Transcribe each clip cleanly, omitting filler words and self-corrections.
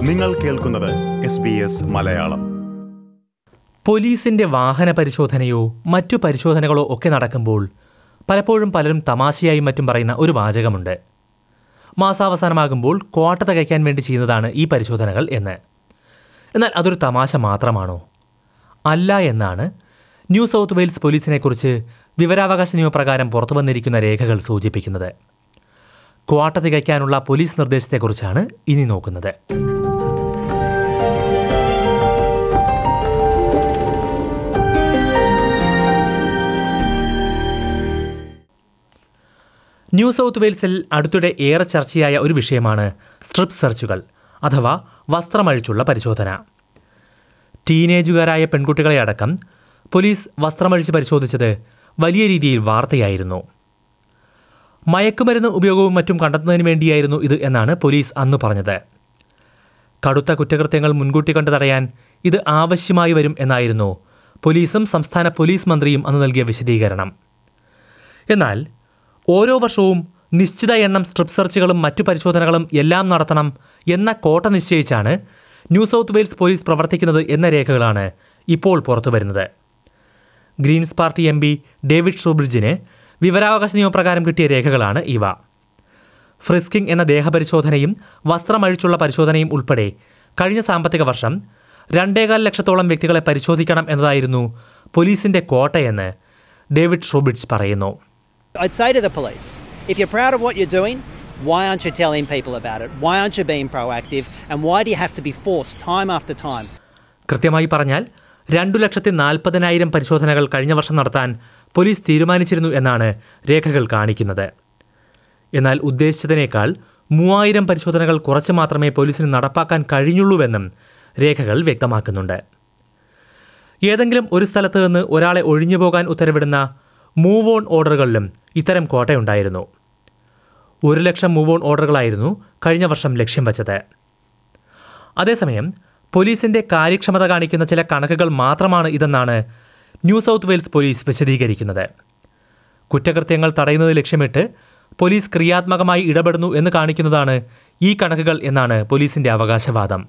നിങ്ങൾ കേൾക്കുന്നത് SBS മലയാളം. പോലീസിന്റെ വാഹന പരിശോധനയോ മറ്റു പരിശോധനകളോ ഒക്കെ നടക്കുമ്പോൾ പലപ്പോഴും പലരും തമാശയായി മറ്റും പറയുന്ന ഒരു വാചകമുണ്ട്. മാസാവസാനമാകുമ്പോൾ ക്വാട്ട തികയ്ക്കാൻ വേണ്ടി ചെയ്യുന്നതാണ് ഈ പരിശോധനകൾ എന്ന്. എന്നാൽ അതൊരു തമാശ മാത്രമാണോ? അല്ല എന്നാണ് ന്യൂ സൗത്ത് വെയിൽസ് പോലീസിനെക്കുറിച്ച് വിവരാവകാശ നിയമപ്രകാരം പുറത്തു വന്നിരിക്കുന്ന രേഖകൾ സൂചിപ്പിക്കുന്നത്. ക്വാട്ട തികയ്ക്കാനുള്ള പോലീസ് നിർദ്ദേശത്തെക്കുറിച്ചാണ് ഇനി നോക്കുന്നത്. ന്യൂ സൗത്ത് വെയിൽസിൽ അടുത്തിടെ ഏറെ ചർച്ചയായ ഒരു വിഷയമാണ് സ്ട്രിപ്പ് സെർച്ചുകൾ അഥവാ വസ്ത്രമഴിച്ചുള്ള പരിശോധന. ടീനേജുകാരായ പെൺകുട്ടികളെ അടക്കം പോലീസ് വസ്ത്രമഴിച്ച് പരിശോധിച്ചത് വലിയ രീതിയിൽ വാർത്തയായിരുന്നു. മയക്കുമരുന്ന് ഉപയോഗവും മറ്റും കണ്ടെത്തുന്നതിന് വേണ്ടിയായിരുന്നു ഇത് എന്നാണ് പോലീസ് അന്ന് പറഞ്ഞത്. കടുത്ത കുറ്റകൃത്യങ്ങൾ മുൻകൂട്ടി കണ്ടു തടയാൻ ഇത് ആവശ്യമായി വരും എന്നായിരുന്നു പോലീസും സംസ്ഥാന പോലീസ് മന്ത്രിയും അന്ന് നൽകിയ വിശദീകരണം. എന്നാൽ ഓരോ വർഷവും നിശ്ചിത എണ്ണം സ്ട്രിപ്പ് സെർച്ചുകളും മറ്റു പരിശോധനകളും എല്ലാം നടത്തണം എന്ന കോട്ട നിശ്ചയിച്ചാണ് ന്യൂ സൗത്ത് വെയിൽസ് പോലീസ് പ്രവർത്തിക്കുന്നത് എന്ന രേഖകളാണ് ഇപ്പോൾ പുറത്തുവരുന്നത്. ഗ്രീൻസ് പാർട്ടി MP ഡേവിഡ് ഷൂബ്രിഡ്ജിന് വിവരാവകാശ നിയമപ്രകാരം കിട്ടിയ രേഖകളാണ് ഇവ. ഫ്രിസ്കിംഗ് എന്ന ദേഹപരിശോധനയും വസ്ത്രമഴിച്ചുള്ള പരിശോധനയും ഉൾപ്പെടെ കഴിഞ്ഞ സാമ്പത്തിക വർഷം 2.25 ലക്ഷത്തോളം വ്യക്തികളെ പരിശോധിക്കണം എന്നതായിരുന്നു പോലീസിന്റെ കോട്ടയെന്ന് ഡേവിഡ് ഷൂബ്രിഡ്ജ് പറയുന്നു. I'd say to the police, if you're proud of what you're doing, why aren't you telling people about it? Why aren't you being proactive? And why do you have to be forced time after time? കൃത്യമായി പറഞ്ഞാൽ 2,40,000 പരിശോധനകൾ കഴിഞ്ഞ വർഷം നടത്താൻ police തീരുമാനിച്ചിരുന്നു എന്നാണ് രേഖകൾ കാണിക്കുന്നത്. എന്നാൽ ഉദ്ദേശിച്ചതിനേക്കാൾ 3,000 പരിശോധനകൾ കുറച്ച് മാത്രമേ പോലീസിന് നടപ്പാക്കാൻ കഴിഞ്ഞുള്ളൂവെന്നും രേഖകൾ വ്യക്തമാക്കുന്നുണ്ട്. ഏതെങ്കിലും ഒരു സ്ഥലത്ത് നിന്ന് ഒരാളെ ഒഴിഞ്ഞു പോകാൻ ഉത്തരവിടുന്ന മൂവ് ഓൺ ഓർഡറുകളിലും ഇത്തരം കോട്ടയുണ്ടായിരുന്നു. 1 ലക്ഷം മൂവ് ഓൺ ഓർഡറുകളായിരുന്നു കഴിഞ്ഞ വർഷം ലക്ഷ്യം വച്ചത്. അതേസമയം പോലീസിന്റെ കാര്യക്ഷമത കാണിക്കുന്ന ചില കണക്കുകൾ മാത്രമാണ് ഇതെന്നാണ് ന്യൂ സൗത്ത് വെയിൽസ് പോലീസ് വിശദീകരിക്കുന്നത്. കുറ്റകൃത്യങ്ങൾ തടയുന്നത് ലക്ഷ്യമിട്ട് പോലീസ് ക്രിയാത്മകമായി ഇടപെടുന്നു എന്ന് കാണിക്കുന്നതാണ് ഈ കണക്കുകൾ എന്നാണ് പോലീസിന്റെ അവകാശവാദം.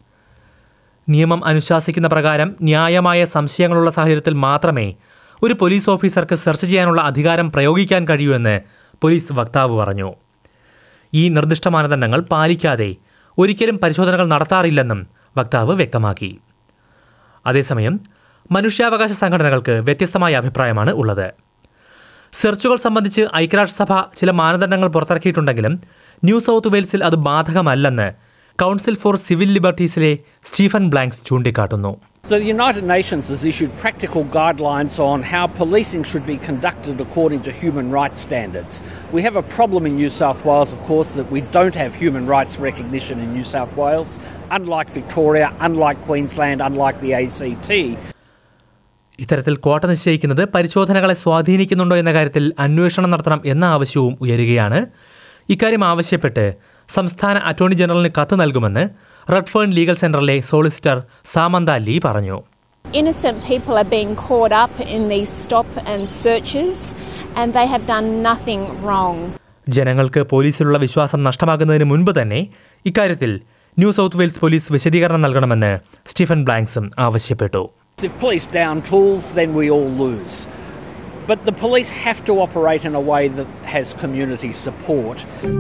നിയമം അനുശാസിക്കുന്ന പ്രകാരം ന്യായമായ സംശയങ്ങളുള്ള സാഹചര്യത്തിൽ മാത്രമേ ഒരു പോലീസ് ഓഫീസർക്ക് സെർച്ച് ചെയ്യാനുള്ള അധികാരം പ്രയോഗിക്കാൻ കഴിയൂ എന്ന് പോലീസ് വക്താവ് പറഞ്ഞു. ഈ നിർദ്ദിഷ്ട മാനദണ്ഡങ്ങൾ പാലിക്കാതെ ഒരിക്കലും പരിശോധനകൾ നടത്താറില്ലെന്നും വക്താവ് വ്യക്തമാക്കി. അതേസമയം മനുഷ്യാവകാശ സംഘടനകൾക്ക് വ്യത്യസ്തമായ അഭിപ്രായമാണ് ഉള്ളത്. സെർച്ചുകൾ സംബന്ധിച്ച് ഐക്യരാഷ്ട്രസഭ ചില മാനദണ്ഡങ്ങൾ പുറത്തിറക്കിയിട്ടുണ്ടെങ്കിലും ന്യൂ സൗത്ത് വെയിൽസിൽ അത് ബാധകമല്ലെന്ന് കൗൺസിൽ ഫോർ സിവിൽ ലിബർട്ടീസിലെ സ്റ്റീഫൻ ബ്ലാങ്ക്സ് ചൂണ്ടിക്കാട്ടുന്നു. So the United Nations has issued practical guidelines on how policing should be conducted according to human rights standards. We have a problem in New South Wales, of course, that we don't have human rights recognition in New South Wales, unlike Victoria, unlike Queensland, unlike the ACT. ഇത്തരത്തിൽ കോട്ട നിശ്ചയിക്കുന്നത് പരിശോധനകളെ സ്വാധീനിക്കുന്നുണ്ടോ എന്ന കാര്യത്തിൽ അന്വേഷണം നടത്തണം എന്ന ആവശ്യവും ഉയരുകയാണ്. ഇക്കാര്യം ആവശ്യപ്പെട്ട് സംസ്ഥാന അറ്റോർണി ജനറലിന് കത്ത് നൽകുമെന്ന് റെഡ്ഫേൺ ലീഗൽ സെന്ററിലെ സോളിസിറ്റർ സാമന്ത ലീ പറഞ്ഞു. Innocent people are being caught up in these stop and searches and they have done nothing wrong. ജനങ്ങൾക്ക് പോലീസിലുള്ള വിശ്വാസം നഷ്ടമാകുന്നതിന് മുൻപ് തന്നെ ഇക്കാര്യത്തിൽ ന്യൂ സൗത്ത് വെയിൽസ് പോലീസ് വിശദീകരണം നൽകണമെന്ന് സ്റ്റീഫൻ ബ്ലാങ്ക്സും ആവശ്യപ്പെട്ടു. If police down tools, then we all lose. But the police have to operate in a way that has community support.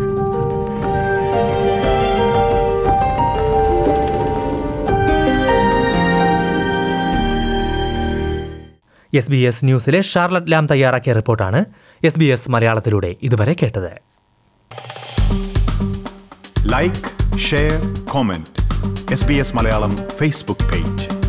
SBS ന്യൂസിലെ Charlotte Lam തയ്യാറാക്കിയ റിപ്പോർട്ടാണ് SBS മലയാളത്തിലൂടെ ഇതുവരെ കേട്ടത്. Like, share, comment. SBS Malayalam Facebook page.